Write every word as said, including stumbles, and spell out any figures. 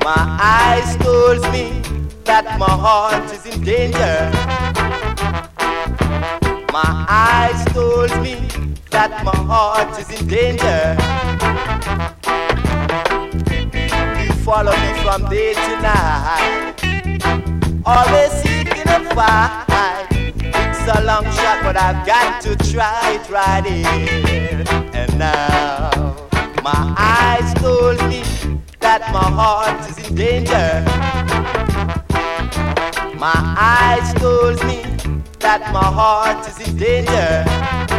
My eyes told me that my heart is in danger. My eyes told me that my heart is in danger. You follow me from day to night, always seeking a fight. It's a long shot, but I've got to try it right here and now. My eyes told me that my heart is in danger. My eyes told me that my heart is in danger.